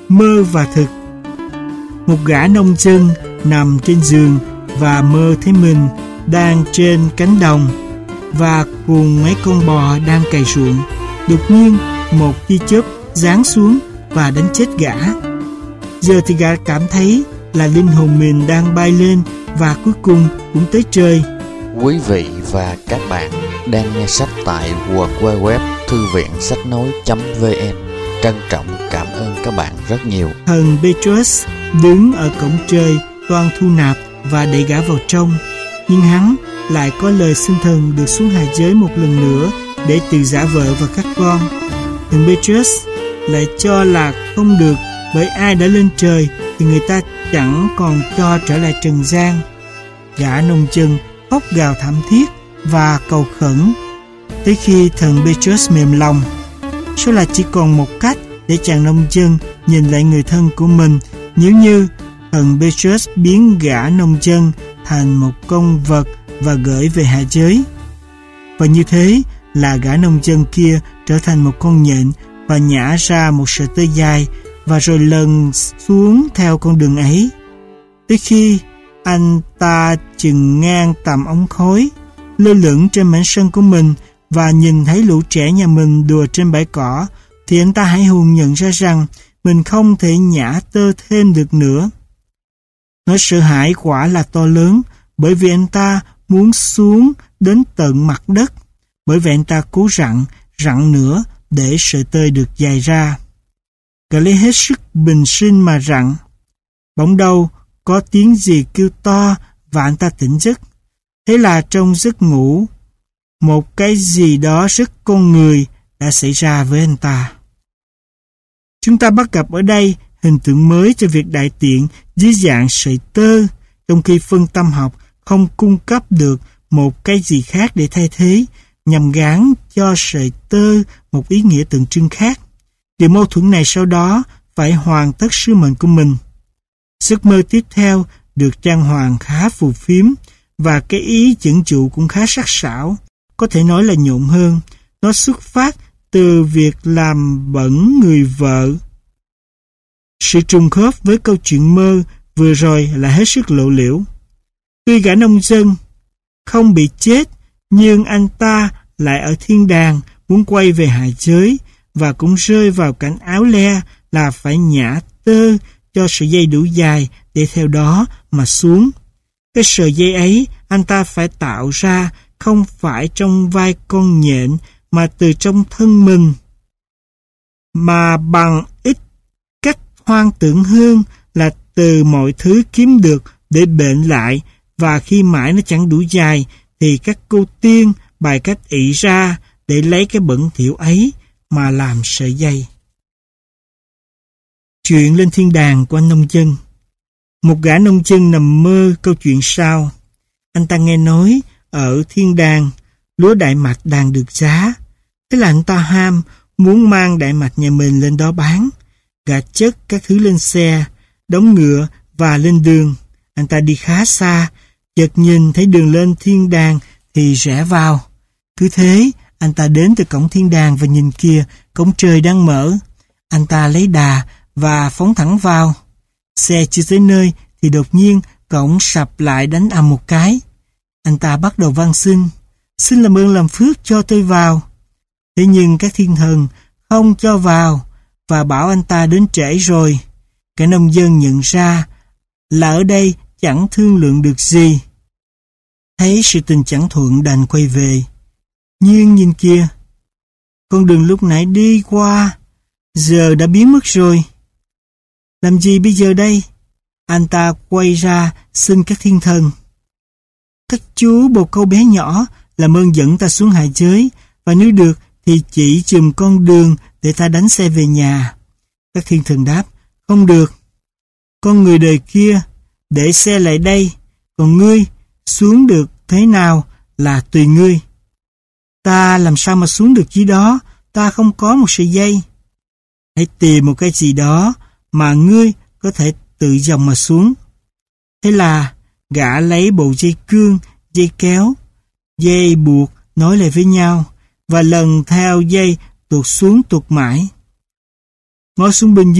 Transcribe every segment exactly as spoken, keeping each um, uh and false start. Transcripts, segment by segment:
mơ và thực. Một gã nông dân nằm trên giường và mơ thấy mình đang trên cánh đồng và cùng mấy con bò đang cày ruộng. Đột nhiên một tia chớp giáng xuống và đánh chết gã. Giờ thì gã cảm thấy là linh hồn mình đang bay lên và cuối cùng cũng tới trời. Quý vị và các bạn đang nghe sách tại w w w thư viện sách nói chấm v n. Trân trọng cảm ơn các bạn rất nhiều. Thần Petrus đứng ở cổng trời toan thu nạp và đẩy gã vào trong, nhưng hắn lại có lời xin thần được xuống hạ giới một lần nữa để tự giả vợ và các con. Thần Petrus lại cho là không được, bởi ai đã lên trời thì người ta chẳng còn cho trở lại trần gian. Gã nông dân khóc gào thảm thiết và cầu khẩn, tới khi thần Petrus mềm lòng. Số là chỉ còn một cách để chàng nông dân nhìn lại người thân của mình, nếu như thần Petrus biến gã nông dân thành một con vật và gửi về hạ giới. Và như thế là gã nông dân kia trở thành một con nhện và nhả ra một sợi tơ dài và rồi lần xuống theo con đường ấy, tới khi anh ta chừng ngang tầm ống khói, lơ lửng trên mảnh sân của mình và nhìn thấy lũ trẻ nhà mình đùa trên bãi cỏ, thì anh ta hãi hùng nhận ra rằng mình không thể nhả tơ thêm được nữa. Nỗi sợ hãi quả là to lớn, bởi vì anh ta muốn xuống đến tận mặt đất. Bởi vậy anh ta cố rặn, rặn nữa để sợi tơ được dài ra. Gã lấy hết sức bình sinh mà rặn. Bỗng đâu có tiếng gì kêu to và anh ta tỉnh giấc. Thế là trong giấc ngủ, một cái gì đó rất con người đã xảy ra với anh ta. Chúng ta bắt gặp ở đây hình tượng mới cho việc đại tiện dưới dạng sợi tơ, trong khi phân tâm học không cung cấp được một cái gì khác để thay thế, nhằm gán cho sợi tơ một ý nghĩa tượng trưng khác. Điều mâu thuẫn này sau đó phải hoàn tất sứ mệnh của mình. Giấc mơ tiếp theo được trang hoàng khá phù phiếm, và cái ý dẫn dụ cũng khá sắc sảo, có thể nói là nhộn hơn. Nó xuất phát từ việc làm bẩn người vợ. Sự trùng khớp với câu chuyện mơ vừa rồi là hết sức lộ liễu. Tuy gã nông dân không bị chết, nhưng anh ta lại ở thiên đàng muốn quay về hạ giới, và cũng rơi vào cảnh áo le là phải nhả tơ cho sợi dây đủ dài để theo đó mà xuống. Cái sợi dây ấy anh ta phải tạo ra không phải trong vai con nhện mà từ trong thân mình, mà bằng ít cách hoang tưởng hơn là từ mọi thứ kiếm được để bệnh lại, và khi mãi nó chẳng đủ dài thì các cô tiên bài cách ỷ ra để lấy cái bẩn thỉu ấy mà làm sợi dây. Chuyện lên thiên đàng của anh nông dân. Một gã nông dân nằm mơ câu chuyện sau. Anh ta nghe nói ở thiên đàng lúa đại mạch đang được giá. Thế là anh ta ham muốn mang đại mạch nhà mình lên đó bán. Gã chất các thứ lên xe, đóng ngựa và lên đường. Anh ta đi khá xa, chợt nhìn thấy đường lên thiên đàng thì rẽ vào. Cứ thế anh ta đến từ cổng thiên đàng và nhìn kia, cổng trời đang mở. Anh ta lấy đà và phóng thẳng vào. Xe chưa tới nơi thì đột nhiên cổng sập lại đánh ầm một cái. Anh ta bắt đầu van xin, xin làm ơn làm phước cho tôi vào. Thế nhưng các thiên thần không cho vào và bảo anh ta đến trễ rồi. Cả nông dân nhận ra là ở đây chẳng thương lượng được gì. Thấy sự tình chẳng thuận đành quay về. Nhưng nhìn kia, con đường lúc nãy đi qua giờ đã biến mất rồi. Làm gì bây giờ đây? Anh ta quay ra xin các thiên thần: các chú bồ câu bé nhỏ làm ơn dẫn ta xuống hạ giới, và nếu được thì chỉ chùm con đường để ta đánh xe về nhà. Các thiên thần đáp: không được. Con người đời kia để xe lại đây, còn ngươi xuống được thế nào là tùy ngươi. Ta làm sao mà xuống được dưới đó, ta không có một sợi dây. Hãy tìm một cái gì đó mà ngươi có thể tự dòng mà xuống. Thế là gã lấy bộ dây cương, dây kéo, dây buộc nối lại với nhau, và lần theo dây tuột xuống tuột mãi. Ngó xuống bên dưới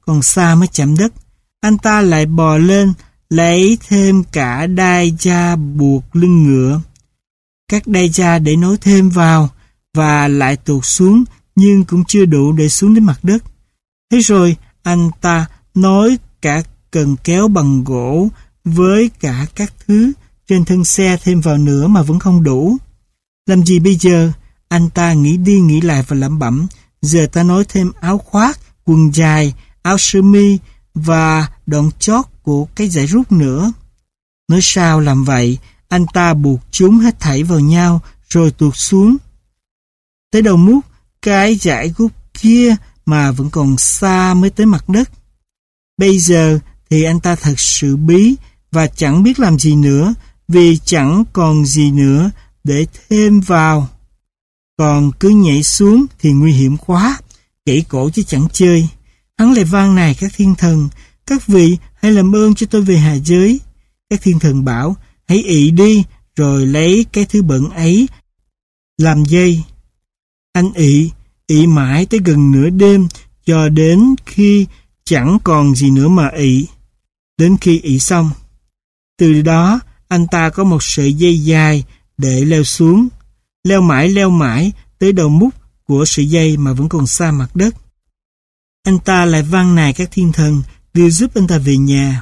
còn xa mới chạm đất. Anh ta lại bò lên, lấy thêm cả đai da buộc lưng ngựa. Các đai da để nối thêm vào, và lại tuột xuống, nhưng cũng chưa đủ để xuống đến mặt đất. Thế rồi, anh ta nối cả cần kéo bằng gỗ với cả các thứ trên thân xe thêm vào nữa mà vẫn không đủ. Làm gì bây giờ? Anh ta nghĩ đi nghĩ lại và lẩm bẩm. Giờ ta nối thêm áo khoác, quần dài, áo sơ mi và đoạn chót của cái dải rút nữa. Nói sao làm vậy? Anh ta buộc chúng hết thảy vào nhau rồi tuột xuống. Tới đầu mút, cái dải rút kia mà vẫn còn xa mới tới mặt đất. Bây giờ thì anh ta thật sự bí và chẳng biết làm gì nữa, vì chẳng còn gì nữa để thêm vào. Còn cứ nhảy xuống thì nguy hiểm quá, gãy cổ chứ chẳng chơi. Hắn lại van nài các thiên thần, các vị hãy làm ơn cho tôi về hạ giới. Các thiên thần bảo, hãy ị đi, rồi lấy cái thứ bẩn ấy làm dây. Anh ị, ị mãi tới gần nửa đêm, cho đến khi chẳng còn gì nữa mà ị. Đến khi ị xong, từ đó anh ta có một sợi dây dài để leo xuống. Leo mãi leo mãi tới đầu mút của sợi dây mà vẫn còn xa mặt đất. Anh ta lại van nài các thiên thần đưa giúp anh ta về nhà.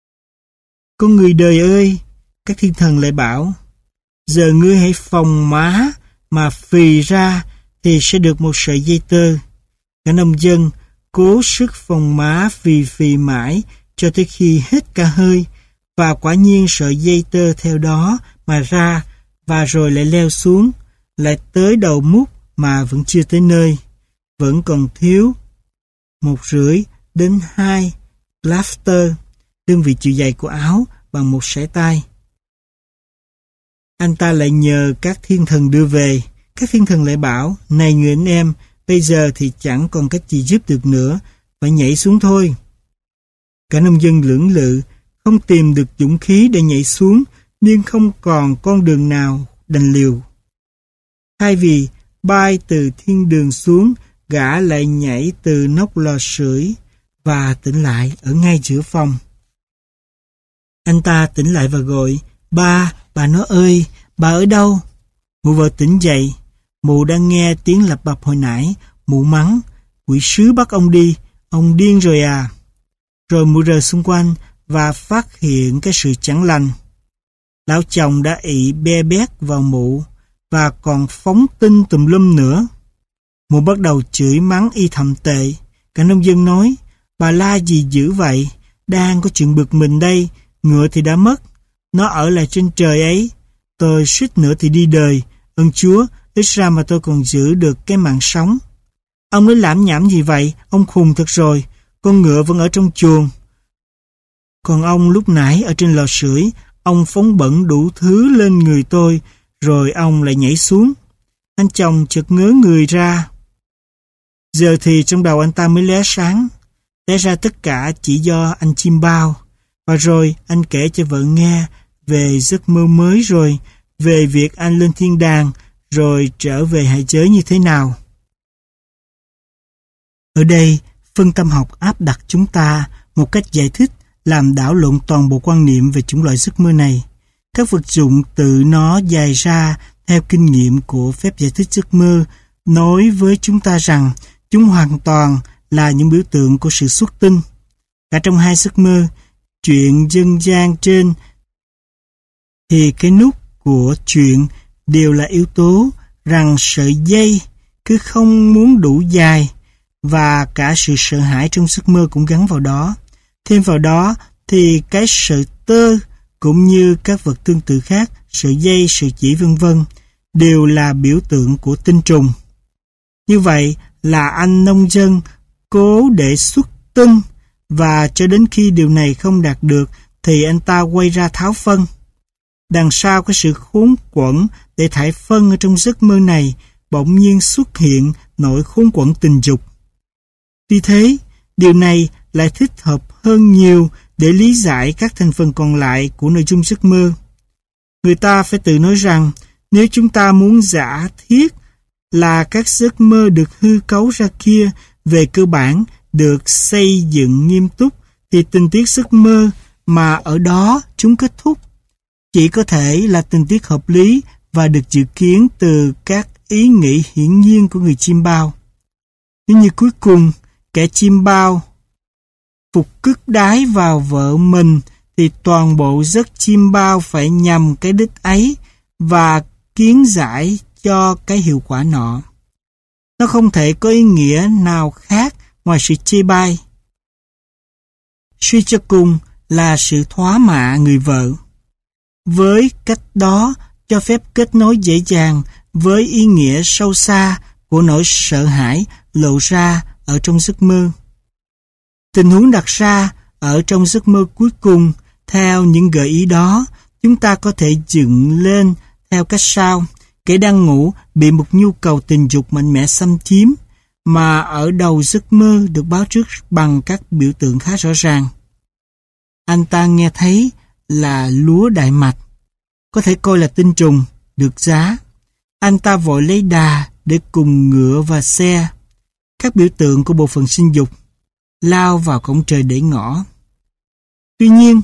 Con người đời ơi, các thiên thần lại bảo, giờ ngươi hãy phồng má mà phì ra thì sẽ được một sợi dây tơ. Cả nông dân cố sức phồng má phì phì mãi cho tới khi hết cả hơi, và quả nhiên sợi dây tơ theo đó mà ra, và rồi lại leo xuống, lại tới đầu mút mà vẫn chưa tới nơi, vẫn còn thiếu một rưỡi đến hai lafter, đơn vị chiều dài của áo bằng một sải tay. Anh ta lại nhờ các thiên thần đưa về. Các thiên thần lại bảo, này người anh em, bây giờ thì chẳng còn cách gì giúp được nữa, phải nhảy xuống thôi. Cả nông dân lưỡng lự, không tìm được dũng khí để nhảy xuống, nhưng không còn con đường nào đành liều. Thay vì bay từ thiên đường xuống, gã lại nhảy từ nóc lò sưởi và tỉnh lại ở ngay giữa phòng. Anh ta tỉnh lại và gọi, ba, bà nó ơi, bà ở đâu? Mụ vợ tỉnh dậy, mụ đang nghe tiếng lặp bập hồi nãy, mụ mắng, quỷ sứ bắt ông đi, ông điên rồi à. Rồi mụ rờ xung quanh và phát hiện cái sự chẳng lành. Lão chồng đã ị be bét vào mụ và còn phóng tinh tùm lum nữa. Mụ bắt đầu chửi mắng y thậm tệ. Cả nông dân nói, bà la gì dữ vậy, đang có chuyện bực mình đây, ngựa thì đã mất, nó ở lại trên trời ấy, tôi suýt nữa thì đi đời, ơn Chúa, ít ra mà tôi còn giữ được cái mạng sống. Ông nói lảm nhảm gì vậy, ông khùng thật rồi, con ngựa vẫn ở trong chuồng. Còn ông lúc nãy ở trên lò sưởi, ông phóng bẩn đủ thứ lên người tôi, rồi ông lại nhảy xuống. Anh chồng chợt ngớ người ra. Giờ thì trong đầu anh ta mới lóe sáng. Té ra tất cả chỉ do anh chim bao. Và rồi anh kể cho vợ nghe về giấc mơ mới rồi, về việc anh lên thiên đàng, rồi trở về hạ giới như thế nào. Ở đây, phân tâm học áp đặt chúng ta một cách giải thích làm đảo lộn toàn bộ quan niệm về chủng loại giấc mơ này. Các vật dụng tự nó dài ra theo kinh nghiệm của phép giải thích giấc mơ nói với chúng ta rằng chúng hoàn toàn là những biểu tượng của sự xuất tinh. Cả trong hai giấc mơ, chuyện dân gian trên thì cái nút của chuyện đều là yếu tố rằng sợi dây cứ không muốn đủ dài, và cả sự sợ hãi trong giấc mơ cũng gắn vào đó. Thêm vào đó thì cái sợi tơ cũng như các vật tương tự khác, sợi dây, sợi chỉ vân vân đều là biểu tượng của tinh trùng. Như vậy là anh nông dân cố để xuất tinh, và cho đến khi điều này không đạt được thì anh ta quay ra tháo phân. Đằng sau cái sự khốn quẫn để thải phân ở trong giấc mơ này, bỗng nhiên xuất hiện nỗi khốn quẫn tình dục. Vì thế, điều này lại thích hợp hơn nhiều để lý giải các thành phần còn lại của nội dung giấc mơ. Người ta phải tự nói rằng, nếu chúng ta muốn giả thiết là các giấc mơ được hư cấu ra kia về cơ bản được xây dựng nghiêm túc, thì tình tiết giấc mơ mà ở đó chúng kết thúc chỉ có thể là tình tiết hợp lý và được dự kiến từ các ý nghĩ hiển nhiên của người chiêm bao. Nếu như cuối cùng kẻ chiêm bao phục cức đái vào vợ mình, thì toàn bộ giấc chiêm bao phải nhằm cái đích ấy và kiến giải cho cái hiệu quả nọ. Nó không thể có ý nghĩa nào khác ngoài sự chê bai. Suy cho cùng là sự thóa mạ người vợ. Với cách đó cho phép kết nối dễ dàng với ý nghĩa sâu xa của nỗi sợ hãi lộ ra ở trong giấc mơ. Tình huống đặt ra ở trong giấc mơ cuối cùng, theo những gợi ý đó, chúng ta có thể dựng lên theo cách sau. Kẻ đang ngủ bị một nhu cầu tình dục mạnh mẽ xâm chiếm, mà ở đầu giấc mơ được báo trước bằng các biểu tượng khá rõ ràng. Anh ta nghe thấy là lúa đại mạch, có thể coi là tinh trùng, được giá. Anh ta vội lấy đà để cùng ngựa và xe, các biểu tượng của bộ phận sinh dục, lao vào cổng trời để ngõ. Tuy nhiên,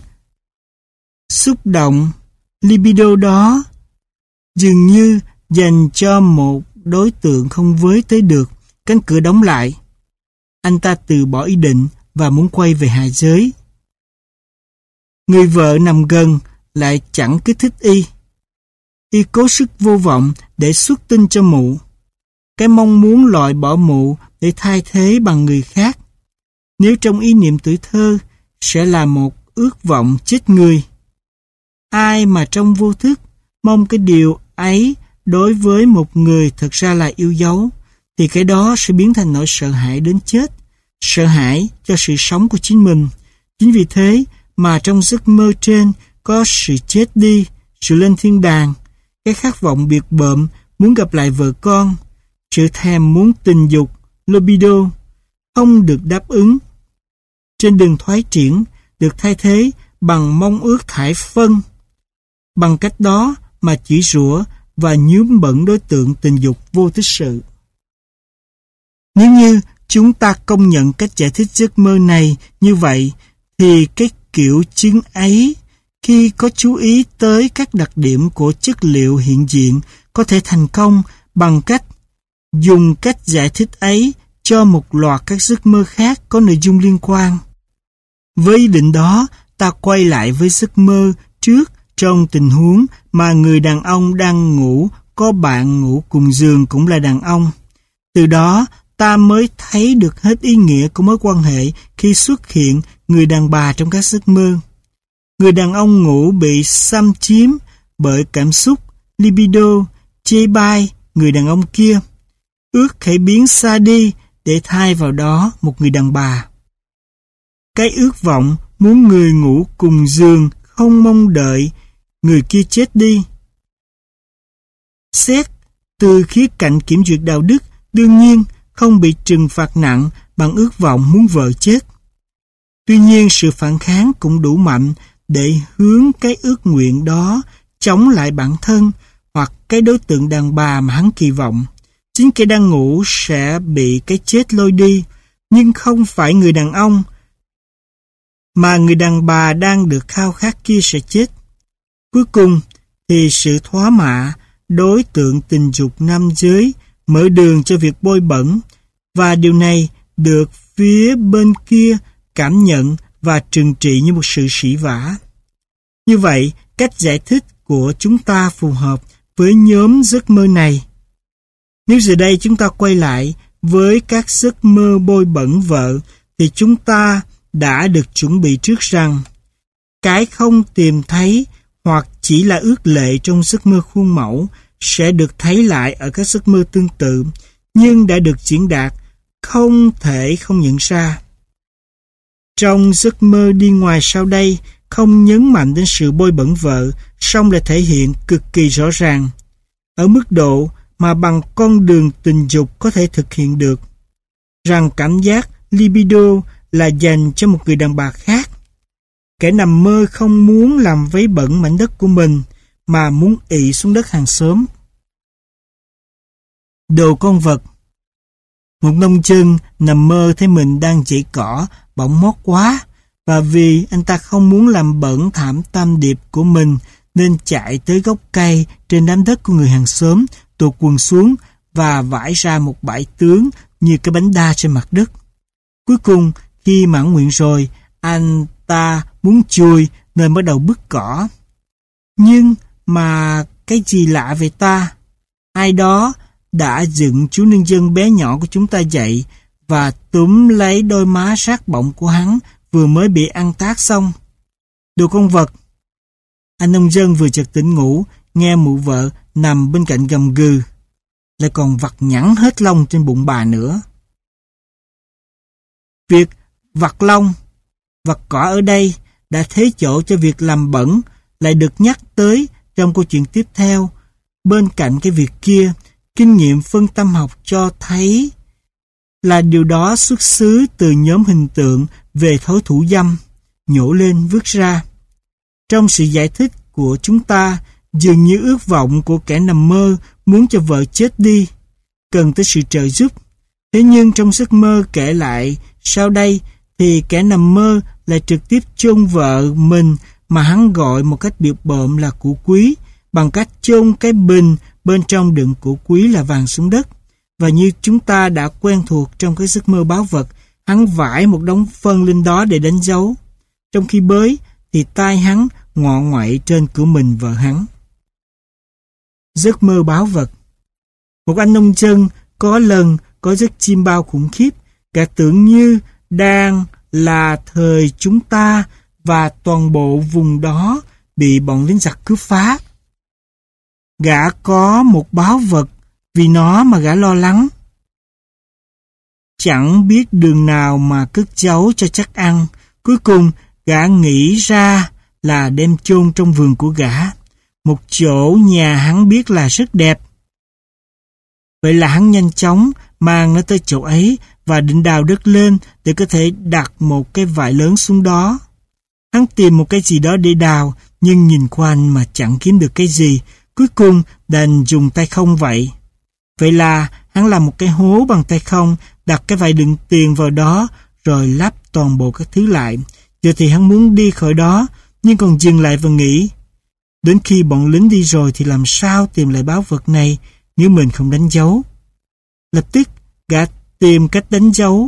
xúc động libido đó dường như dành cho một đối tượng không với tới được. Cánh cửa đóng lại. Anh ta từ bỏ ý định và muốn quay về hạ giới. Người vợ nằm gần lại chẳng kích thích y. Y cố sức vô vọng để xuất tinh cho mụ. Cái mong muốn loại bỏ mụ để thay thế bằng người khác, nếu trong ý niệm tuổi thơ, sẽ là một ước vọng chết người. Ai mà trong vô thức mong cái điều ấy đối với một người thật ra là yêu dấu, thì cái đó sẽ biến thành nỗi sợ hãi đến chết, sợ hãi cho sự sống của chính mình. Chính vì thế mà trong giấc mơ trên có sự chết đi, sự lên thiên đàng, cái khát vọng biệt bợm muốn gặp lại vợ con, sự thèm muốn tình dục, libido, không được đáp ứng. Trên đường thoái triển được thay thế bằng mong ước thải phân. Bằng cách đó mà chỉ rủa và nhuốm bẩn đối tượng tình dục vô tích sự. Nếu như chúng ta công nhận cách giải thích giấc mơ này như vậy, thì cái kiểu chứng ấy, khi có chú ý tới các đặc điểm của chất liệu hiện diện, có thể thành công bằng cách dùng cách giải thích ấy cho một loạt các giấc mơ khác có nội dung liên quan. Với ý định đó, ta quay lại với giấc mơ trước trong tình huống mà người đàn ông đang ngủ có bạn ngủ cùng giường cũng là đàn ông. Từ đó, ta mới thấy được hết ý nghĩa của mối quan hệ khi xuất hiện người đàn bà trong các giấc mơ. Người đàn ông ngủ bị xâm chiếm bởi cảm xúc, libido, chê bai người đàn ông kia. Ước hãy biến xa đi để thay vào đó một người đàn bà. Cái ước vọng muốn người ngủ cùng giường không mong đợi người kia chết đi. Xét từ khía cạnh kiểm duyệt đạo đức, đương nhiên không bị trừng phạt nặng bằng ước vọng muốn vợ chết. Tuy nhiên sự phản kháng cũng đủ mạnh để hướng cái ước nguyện đó chống lại bản thân hoặc cái đối tượng đàn bà mà hắn kỳ vọng. Chính kẻ đang ngủ sẽ bị cái chết lôi đi, nhưng không phải người đàn ông, mà người đàn bà đang được khao khát kia sẽ chết. Cuối cùng thì sự thóa mạ đối tượng tình dục nam giới mở đường cho việc bôi bẩn, và điều này được phía bên kia cảm nhận và trừng trị như một sự sỉ vả. Như vậy, cách giải thích của chúng ta phù hợp với nhóm giấc mơ này. Nếu giờ đây chúng ta quay lại với các giấc mơ bôi bẩn vợ, thì chúng ta đã được chuẩn bị trước rằng cái không tìm thấy hoặc chỉ là ước lệ trong giấc mơ khuôn mẫu sẽ được thấy lại ở các giấc mơ tương tự, nhưng đã được diễn đạt không thể không nhận ra. Trong giấc mơ đi ngoài sau đây không nhấn mạnh đến sự bôi bẩn vợ, song lại thể hiện cực kỳ rõ ràng, ở mức độ mà bằng con đường tình dục có thể thực hiện được, rằng cảm giác libido là dành cho một người đàn bà khác. Kẻ nằm mơ không muốn làm vấy bẩn mảnh đất của mình, mà muốn ị xuống đất hàng xóm. Đồ con vật. Một nông dân nằm mơ thấy mình đang chảy cỏ, bỗng mót quá, và vì anh ta không muốn làm bẩn thảm tam điệp của mình, nên chạy tới gốc cây trên đám đất của người hàng xóm, tuột quần xuống và vãi ra một bãi tướng như cái bánh đa trên mặt đất. Cuối cùng, khi mãn nguyện rồi, anh ta muốn chui nên bắt đầu bứt cỏ. Nhưng mà cái gì lạ vậy ta? Ai đó đã dựng chú nông dân bé nhỏ của chúng ta dậy và túm lấy đôi má sát bọng của hắn vừa mới bị ăn tát xong. Đồ con vật! Anh nông dân vừa chợt tỉnh ngủ, nghe mụ vợ nằm bên cạnh gầm gừ, lại còn vặt nhẵn hết lông trên bụng bà nữa. Việc vặt lông, vặt cỏ ở đây đã thế chỗ cho việc làm bẩn lại được nhắc tới trong câu chuyện tiếp theo. Bên cạnh cái việc kia, kinh nghiệm phân tâm học cho thấy là điều đó xuất xứ từ nhóm hình tượng về thói thủ dâm, nhổ lên vứt ra. Trong sự giải thích của chúng ta, dường như ước vọng của kẻ nằm mơ muốn cho vợ chết đi, cần tới sự trợ giúp. Thế nhưng trong giấc mơ kể lại sau đây thì kẻ nằm mơ lại trực tiếp chôn vợ mình mà hắn gọi một cách bịp bợm là củ quý, bằng cách chôn cái bình bên trong đựng củ quý là vàng xuống đất. Và như chúng ta đã quen thuộc trong cái giấc mơ báo vật, hắn vải một đống phân lên đó để đánh dấu. Trong khi bới thì tai hắn ngọ ngoại trên cửa mình vợ hắn. Giấc mơ báo vật. Một anh nông dân có lần có giấc chim bao khủng khiếp, gã tưởng như đang là thời chúng ta và toàn bộ vùng đó bị bọn lính giặc cướp phá. Gã có một báo vật, vì nó mà gã lo lắng. Chẳng biết đường nào mà cất giấu cho chắc ăn. Cuối cùng gã nghĩ ra là đem chôn trong vườn của gã, một chỗ nhà hắn biết là rất đẹp. Vậy là hắn nhanh chóng mang nó tới chỗ ấy và định đào đất lên để có thể đặt một cái vải lớn xuống đó. Hắn tìm một cái gì đó để đào, nhưng nhìn quanh mà chẳng kiếm được cái gì. Cuối cùng đành dùng tay không vậy. Vậy là hắn làm một cái hố bằng tay không, đặt cái vải đựng tiền vào đó, rồi lắp toàn bộ các thứ lại. Giờ thì hắn muốn đi khỏi đó, nhưng còn dừng lại và nghĩ, đến khi bọn lính đi rồi thì làm sao tìm lại báo vật này nếu mình không đánh dấu. Lập tức gã tìm cách đánh dấu,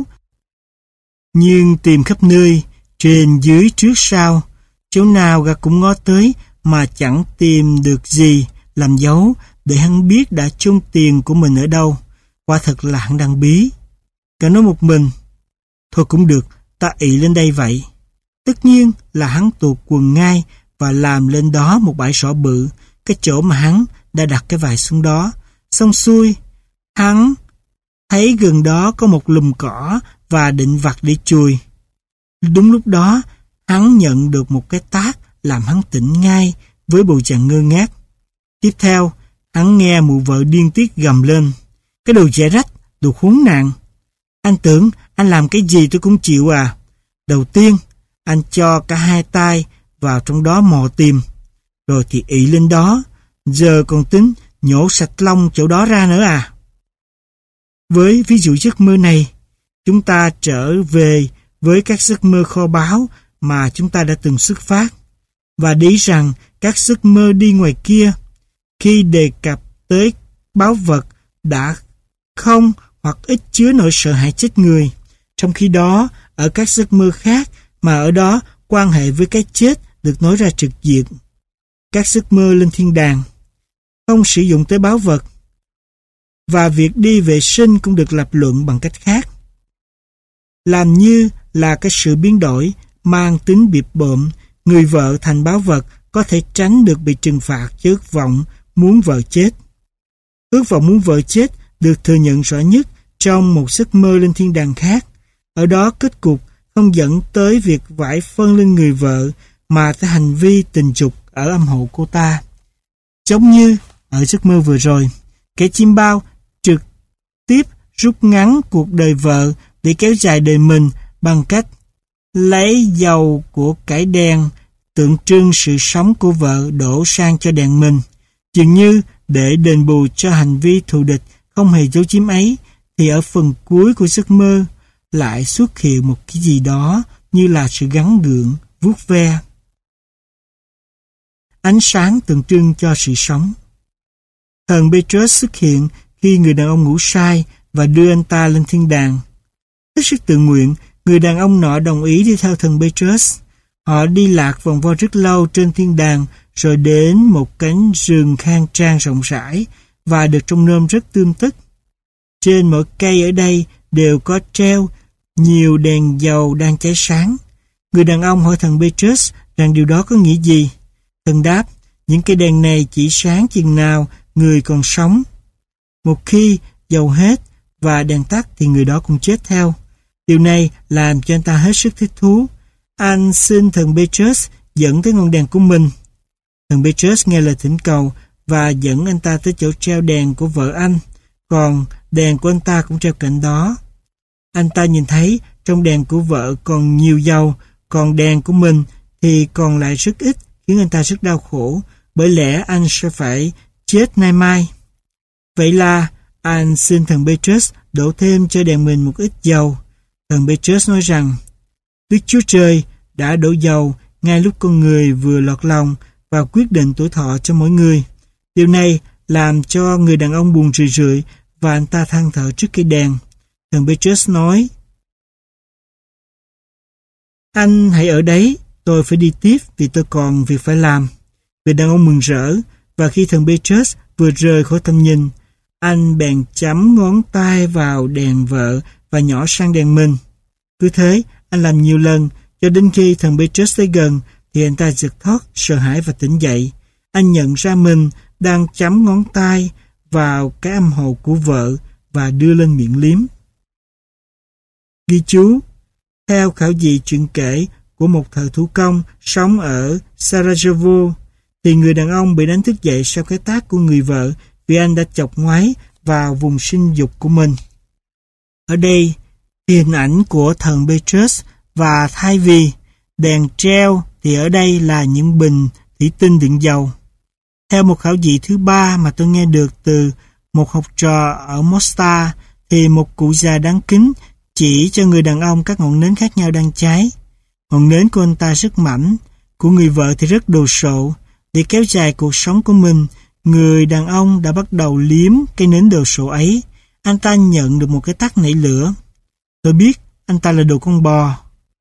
nhưng tìm khắp nơi, trên dưới trước sau, chỗ nào gã cũng ngó tới mà chẳng tìm được gì làm dấu để hắn biết đã chôn tiền của mình ở đâu. Quả thật là hắn đang bí. Gã nói một mình, thôi cũng được, ta ị lên đây vậy. Tất nhiên là hắn tuột quần ngay và làm lên đó một bãi sỏi bự, cái chỗ mà hắn đã đặt cái vải xuống đó. Xong xuôi, hắn thấy gần đó có một lùm cỏ và định vặt để chùi. Đúng lúc đó, hắn nhận được một cái tát làm hắn tỉnh ngay với bộ dạng ngơ ngác. Tiếp theo, hắn nghe mụ vợ điên tiết gầm lên, cái đồ dễ rách, đồ khốn nạn. Anh tưởng anh làm cái gì tôi cũng chịu à. Đầu tiên, anh cho cả hai tay vào trong đó mò tìm, rồi thì ị lên đó, giờ còn tính nhổ sạch lông chỗ đó ra nữa à. Với ví dụ giấc mơ này, chúng ta trở về với các giấc mơ kho báu mà chúng ta đã từng xuất phát, và để ý rằng các giấc mơ đi ngoài kia, khi đề cập tới báu vật đã không hoặc ít chứa nỗi sợ hãi chết người. Trong khi đó, ở các giấc mơ khác mà ở đó quan hệ với cái chết được nói ra trực diện. Các giấc mơ lên thiên đàng không sử dụng tới báu vật, và việc đi vệ sinh cũng được lập luận bằng cách khác. Làm như là cái sự biến đổi mang tính bịp bợm, người vợ thành báu vật có thể tránh được bị trừng phạt cho ước vọng muốn vợ chết. Ước vọng muốn vợ chết được thừa nhận rõ nhất trong một giấc mơ lên thiên đàng khác. Ở đó kết cục không dẫn tới việc vải phân lên người vợ mà tới hành vi tình dục ở âm hộ cô ta. Giống như ở giấc mơ vừa rồi, kẻ chim bao trực tiếp rút ngắn cuộc đời vợ để kéo dài đời mình bằng cách lấy dầu của cải đèn tượng trưng sự sống của vợ đổ sang cho đèn mình, dường như để đền bù cho hành vi thù địch không hề giấu giếm ấy, thì ở phần cuối của giấc mơ lại xuất hiện một cái gì đó như là sự gắng gượng, vuốt ve. Ánh sáng tượng trưng cho sự sống. Thần Petrus xuất hiện khi người đàn ông ngủ say và đưa anh ta lên thiên đàng. Hết sức tự nguyện, người đàn ông nọ đồng ý đi theo thần Petrus. Họ đi lạc vòng vo rất lâu trên thiên đàng, rồi đến một cánh rừng khang trang rộng rãi và được trông nom rất tươm tất. Trên mỗi cây ở đây đều có treo nhiều đèn dầu đang cháy sáng. Người đàn ông hỏi thần Petrus rằng điều đó có nghĩa gì. Thần đáp, những cây đèn này chỉ sáng chừng nào người còn sống. Một khi dầu hết và đèn tắt thì người đó cũng chết theo. Điều này làm cho anh ta hết sức thích thú. Anh xin thần Petrus dẫn tới ngọn đèn của mình. Thần Petrus nghe lời thỉnh cầu và dẫn anh ta tới chỗ treo đèn của vợ anh, còn đèn của anh ta cũng treo cạnh đó. Anh ta nhìn thấy trong đèn của vợ còn nhiều dầu, còn đèn của mình thì còn lại rất ít, khiến anh ta rất đau khổ, bởi lẽ anh sẽ phải chết nay mai. Vậy là anh xin thần Petrus đổ thêm cho đèn mình một ít dầu. Thần Petrus nói rằng, Đức Chúa Trời đã đổ dầu ngay lúc con người vừa lọt lòng và quyết định tuổi thọ cho mỗi người. Điều này làm cho người đàn ông buồn rười rượi và anh ta than thở trước cây đèn. Thần Petrus nói, anh hãy ở đấy, tôi phải đi tiếp vì tôi còn việc phải làm. Người đàn ông mừng rỡ, và khi thần Petrus vừa rời khỏi tầm nhìn, anh bèn chấm ngón tay vào đèn vợ và nhỏ sang đèn mình. Cứ thế, anh làm nhiều lần, cho đến khi thần Petrus tới gần, thì anh ta giật thót, sợ hãi và tỉnh dậy. Anh nhận ra mình đang chấm ngón tay vào cái âm hộ của vợ và đưa lên miệng liếm. Ghi chú, theo khảo dị chuyện kể của một thợ thủ công sống ở Sarajevo, thì người đàn ông bị đánh thức dậy sau cái tát của người vợ vì anh đã chọc ngoáy vào vùng sinh dục của mình. Ở đây, hình ảnh của thần Petrus, và thay vì đèn treo thì ở đây là những bình thủy tinh đựng dầu. Theo một khảo dị thứ ba mà tôi nghe được từ một học trò ở Mostar, thì một cụ già đáng kính chỉ cho người đàn ông các ngọn nến khác nhau đang cháy. Ngọn nến của anh ta rất mảnh, của người vợ thì rất đồ sộ. Để kéo dài cuộc sống của mình, người đàn ông đã bắt đầu liếm cây nến đồ sộ ấy. Anh ta nhận được một cái tát nảy lửa. Tôi biết anh ta là đồ con bò.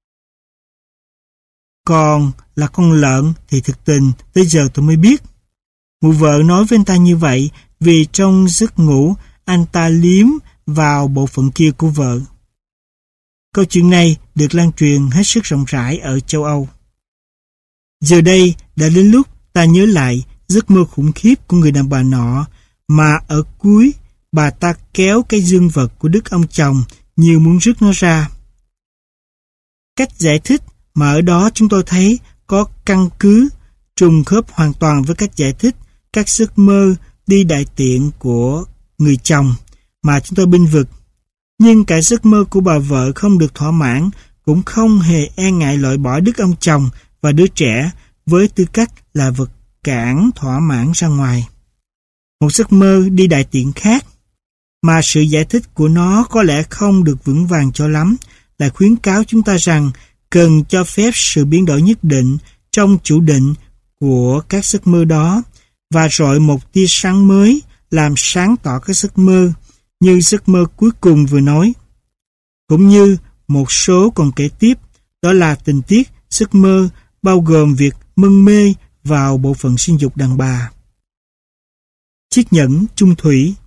Còn là con lợn thì thực tình tới giờ tôi mới biết. Mụ vợ nói với anh ta như vậy vì trong giấc ngủ anh ta liếm vào bộ phận kia của vợ. Câu chuyện này được lan truyền hết sức rộng rãi ở châu Âu. Giờ đây đã đến lúc ta nhớ lại giấc mơ khủng khiếp của người đàn bà nọ, mà ở cuối bà ta kéo cái dương vật của đức ông chồng như muốn rứt nó ra. Cách giải thích mà ở đó chúng tôi thấy có căn cứ trùng khớp hoàn toàn với cách giải thích các giấc mơ đi đại tiện của người chồng mà chúng tôi bênh vực. Nhưng cả giấc mơ của bà vợ không được thỏa mãn cũng không hề e ngại loại bỏ đức ông chồng và đứa trẻ với tư cách là vật cản thỏa mãn ra ngoài. Một giấc mơ đi đại tiện khác mà sự giải thích của nó có lẽ không được vững vàng cho lắm là khuyến cáo chúng ta rằng cần cho phép sự biến đổi nhất định trong chủ định của các giấc mơ đó và rọi một tia sáng mới làm sáng tỏ các giấc mơ như giấc mơ cuối cùng vừa nói. Cũng như một số còn kể tiếp, đó là tình tiết giấc mơ bao gồm việc mân mê vào bộ phận sinh dục đàn bà. Chiếc nhẫn chung thủy.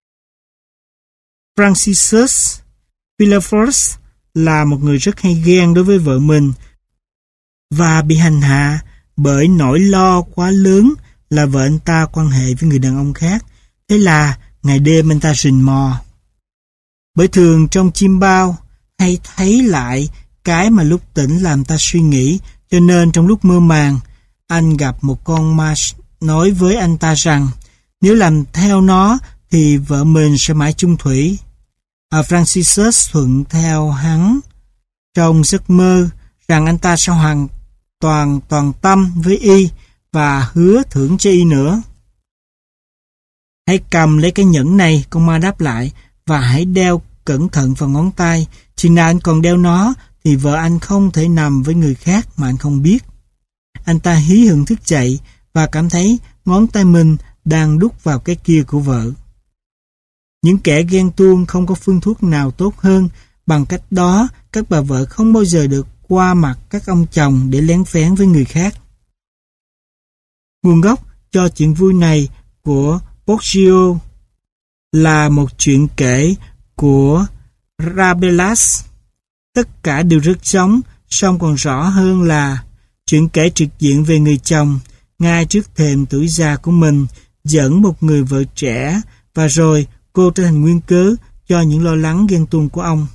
Franciscus Villafors là một người rất hay ghen đối với vợ mình và bị hành hạ bởi nỗi lo quá lớn là vợ anh ta quan hệ với người đàn ông khác. Thế là ngày đêm anh ta rình mò. Bởi thường trong chim bao hay thấy lại cái mà lúc tỉnh làm ta suy nghĩ, cho nên trong lúc mơ màng, anh gặp một con ma nói với anh ta rằng nếu làm theo nó thì vợ mình sẽ mãi chung thủy. À, Franciscus thuận theo hắn trong giấc mơ rằng anh ta sẽ hoàn toàn toàn tâm với y và hứa thưởng cho y nữa. Hãy cầm lấy cái nhẫn này, con ma đáp lại, và hãy đeo cẩn thận vào ngón tay. Chừng nào anh còn đeo nó thì vợ anh không thể nằm với người khác mà anh không biết. Anh ta hí hửng thức dậy và cảm thấy ngón tay mình đang đút vào cái kia của vợ. Những kẻ ghen tuông không có phương thuốc nào tốt hơn. Bằng cách đó, các bà vợ không bao giờ được qua mặt các ông chồng để lén phén với người khác. Nguồn gốc cho chuyện vui này của Boccaccio là một chuyện kể của Rabelais. Tất cả đều rất giống, song còn rõ hơn là chuyện kể trực diện về người chồng, ngay trước thềm tuổi già của mình, dẫn một người vợ trẻ, và rồi cô trở thành nguyên cớ cho những lo lắng ghen tuông của ông.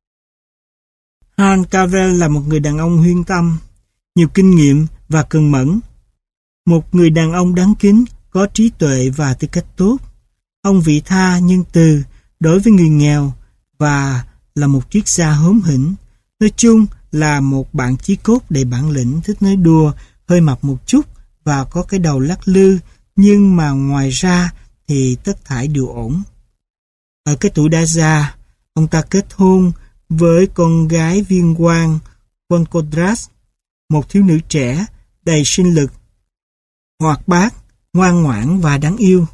Hans Cavell là một người đàn ông huyên tâm, nhiều kinh nghiệm và cần mẫn. Một người đàn ông đáng kính, có trí tuệ và tư cách tốt. Ông vị tha nhân từ đối với người nghèo và là một triết gia hóm hỉnh. Nói chung là một bạn chí cốt đầy bản lĩnh, thích nói đùa, hơi mập một chút và có cái đầu lắc lư, nhưng mà ngoài ra thì tất thảy đều ổn. Ở cái tuổi đã già, ông ta kết hôn với con gái viên quan Concordras, một thiếu nữ trẻ, đầy sinh lực, hoạt bát, ngoan ngoãn và đáng yêu.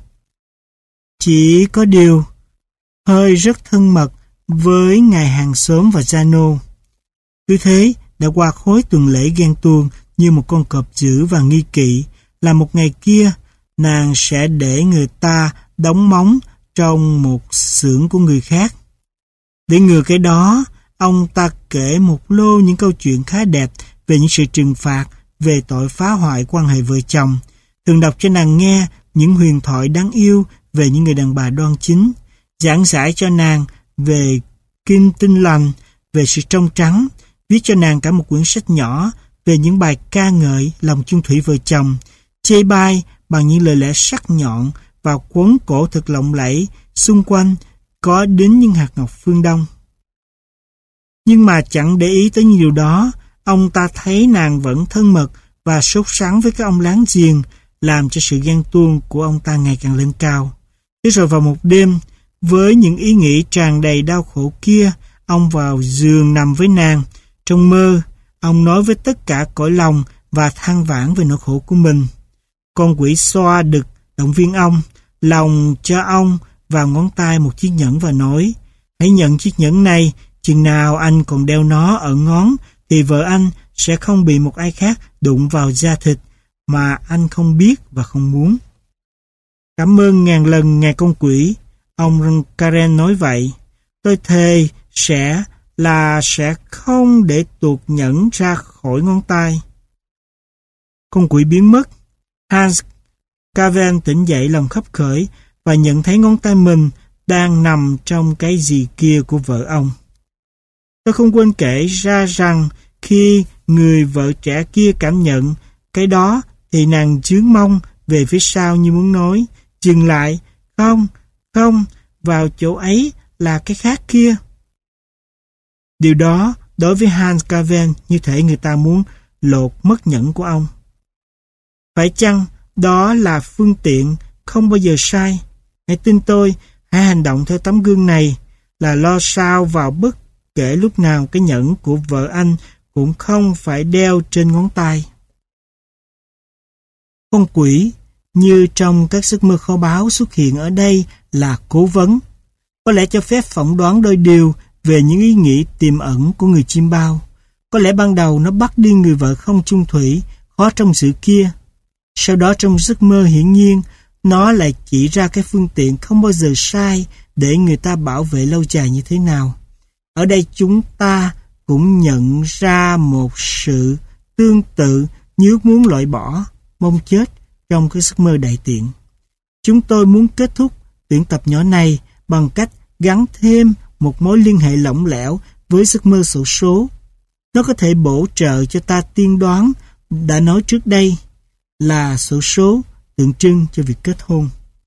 Chỉ có điều, hơi rất thân mật với ngài hàng xóm và Giano. Cứ thế, đã qua khối tuần lễ ghen tuông như một con cọp dữ và nghi kỵ, là một ngày kia, nàng sẽ để người ta đóng móng trong một xưởng của người khác. Để ngừa cái đó, ông ta kể một lô những câu chuyện khá đẹp về những sự trừng phạt, về tội phá hoại quan hệ vợ chồng. Thường đọc cho nàng nghe những huyền thoại đáng yêu về những người đàn bà đoan chính, giảng giải cho nàng về kinh tinh lành, về sự trong trắng, viết cho nàng cả một quyển sách nhỏ về những bài ca ngợi lòng chung thủy vợ chồng, chê bai bằng những lời lẽ sắc nhọn và quấn cổ thật lộng lẫy, xung quanh có đến những hạt ngọc phương Đông. Nhưng mà chẳng để ý tới những điều đó, ông ta thấy nàng vẫn thân mật và sốt sắng với các ông láng giềng, làm cho sự ghen tuông của ông ta ngày càng lên cao. Thế rồi vào một đêm, với những ý nghĩ tràn đầy đau khổ kia, ông vào giường nằm với nàng. Trong mơ, ông nói với tất cả cõi lòng và than vãn về nỗi khổ của mình. Con quỷ xoa đực động viên ông, lòng cho ông vào ngón tay một chiếc nhẫn và nói: hãy nhận chiếc nhẫn này, chừng nào anh còn đeo nó ở ngón thì vợ anh sẽ không bị một ai khác đụng vào da thịt mà anh không biết và không muốn. Cảm ơn ngàn lần ngài con quỷ, ông Karen nói vậy. Tôi thề sẽ là sẽ không để tuột nhẫn ra khỏi ngón tay. Con quỷ biến mất. Hans Cavell tỉnh dậy lòng khấp khởi và nhận thấy ngón tay mình đang nằm trong cái gì kia của vợ ông. Tôi không quên kể ra rằng khi người vợ trẻ kia cảm nhận cái đó thì nàng chướng mông về phía sau như muốn nói: dừng lại, không, không, vào chỗ ấy là cái khác kia. Điều đó đối với Hans Cavell như thể người ta muốn lột mất nhẫn của ông. Phải chăng đó là phương tiện không bao giờ sai? Hãy tin tôi, hãy hành động theo tấm gương này, là lo sao vào bất kể lúc nào cái nhẫn của vợ anh cũng không phải đeo trên ngón tay. Con quỷ như trong các giấc mơ kho báu xuất hiện ở đây là cố vấn, có lẽ cho phép phỏng đoán đôi điều về những ý nghĩ tiềm ẩn của người chim bao. Có lẽ ban đầu nó bắt đi người vợ không chung thủy, khó trông giữ kia. Sau đó trong giấc mơ hiển nhiên, nó lại chỉ ra cái phương tiện không bao giờ sai để người ta bảo vệ lâu dài như thế nào. Ở đây chúng ta cũng nhận ra một sự tương tự như ước muốn loại bỏ, mong chết trong cái giấc mơ đại tiện. Chúng tôi muốn kết thúc tuyển tập nhỏ này bằng cách gắn thêm một mối liên hệ lỏng lẻo với giấc mơ xổ số. Nó có thể bổ trợ cho ta tiên đoán đã nói trước đây là xổ số tượng trưng cho việc kết hôn.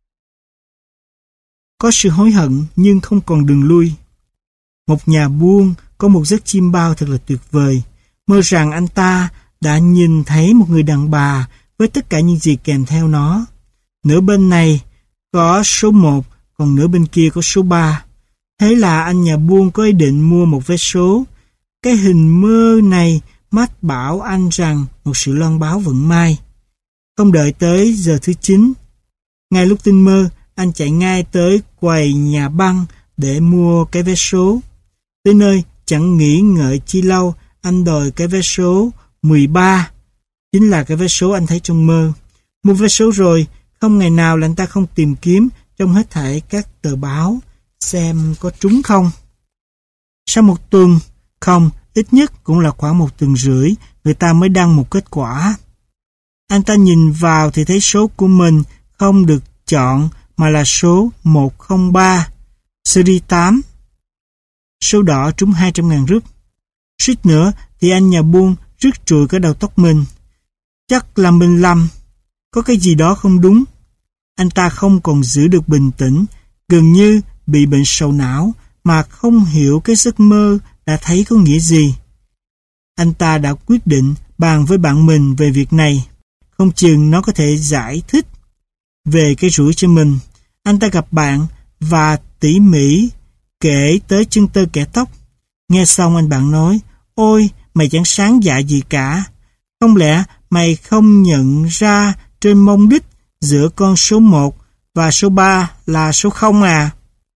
Có sự hối hận nhưng không còn đường lui. Một nhà buôn có một giấc chim bao thật là tuyệt vời, mơ rằng anh ta đã nhìn thấy một người đàn bà với tất cả những gì kèm theo nó. Nửa bên này có số một, còn nửa bên kia có số ba. Thế là anh nhà buôn có ý định mua một vé số. Cái hình mơ này mách bảo anh rằng một sự loan báo vận may. Không đợi tới giờ thứ chín, ngay lúc tinh mơ, anh chạy ngay tới quầy nhà băng để mua cái vé số. Tới nơi, chẳng nghĩ ngợi chi lâu, anh đòi cái vé số mười ba, chính là cái vé số anh thấy trong mơ. Mua vé số rồi, không ngày nào là anh ta không tìm kiếm trong hết thảy các tờ báo, xem có trúng không. Sau một tuần, không, ít nhất cũng là khoảng một tuần rưỡi, người ta mới đăng một kết quả. Anh ta nhìn vào thì thấy số của mình không được chọn mà là số một không ba, series tám. Số đỏ trúng hai trăm ngàn rúp. Suýt nữa thì anh nhà buôn rứt trụi cả đầu tóc mình. Chắc là mình lầm, có cái gì đó không đúng. Anh ta không còn giữ được bình tĩnh, gần như bị bệnh sầu não mà không hiểu cái giấc mơ đã thấy có nghĩa gì. Anh ta đã quyết định bàn với bạn mình về việc này. Không chừng nó có thể giải thích về cái rủi cho mình. Anh ta gặp bạn và tỉ mỉ kể tới chân tơ kẻ tóc. Nghe xong anh bạn nói, ôi, mày chẳng sáng dạ gì cả. Không lẽ mày không nhận ra trên mông đích giữa con số một và số ba là số không à?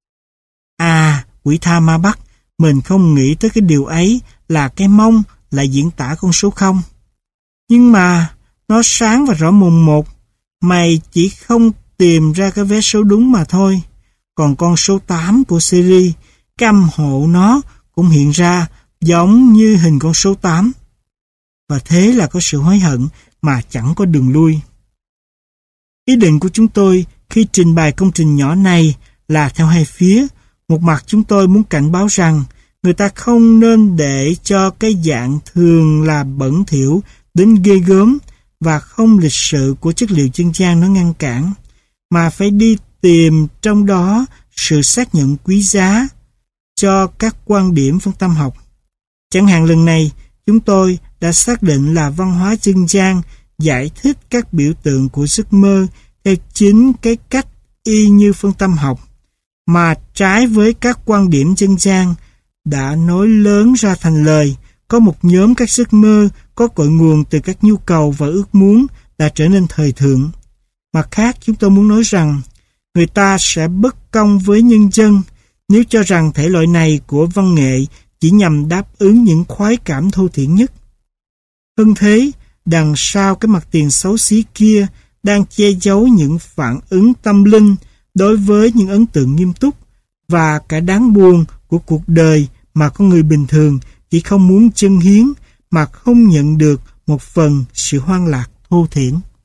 À, quỷ tha ma bắt, mình không nghĩ tới cái điều ấy là cái mông lại diễn tả con số không. Nhưng mà, nó sáng và rõ mồn một, mày chỉ không tìm ra cái vé số đúng mà thôi. Còn con số tám của series, cái âm hộ nó cũng hiện ra giống như hình con số tám. Và thế là có sự hối hận mà chẳng có đường lui. Ý định của chúng tôi khi trình bày công trình nhỏ này là theo hai phía. Một mặt chúng tôi muốn cảnh báo rằng người ta không nên để cho cái dạng thường là bẩn thỉu đến ghê gớm và không lịch sự của chất liệu dân gian nó ngăn cản, mà phải đi tìm trong đó sự xác nhận quý giá cho các quan điểm phân tâm học. Chẳng hạn lần này, chúng tôi đã xác định là văn hóa dân gian giải thích các biểu tượng của giấc mơ theo chính cái cách y như phân tâm học, mà trái với các quan điểm dân gian đã nói lớn ra thành lời. Có một nhóm các giấc mơ có cội nguồn từ các nhu cầu và ước muốn đã trở nên thời thượng. Mặt khác, chúng tôi muốn nói rằng người ta sẽ bất công với nhân dân nếu cho rằng thể loại này của văn nghệ chỉ nhằm đáp ứng những khoái cảm thô thiển nhất. Hơn thế, đằng sau cái mặt tiền xấu xí kia đang che giấu những phản ứng tâm linh đối với những ấn tượng nghiêm túc và cả đáng buồn của cuộc đời mà con người bình thường chỉ không muốn dâng hiến mà không nhận được một phần sự hoan lạc thô thiển.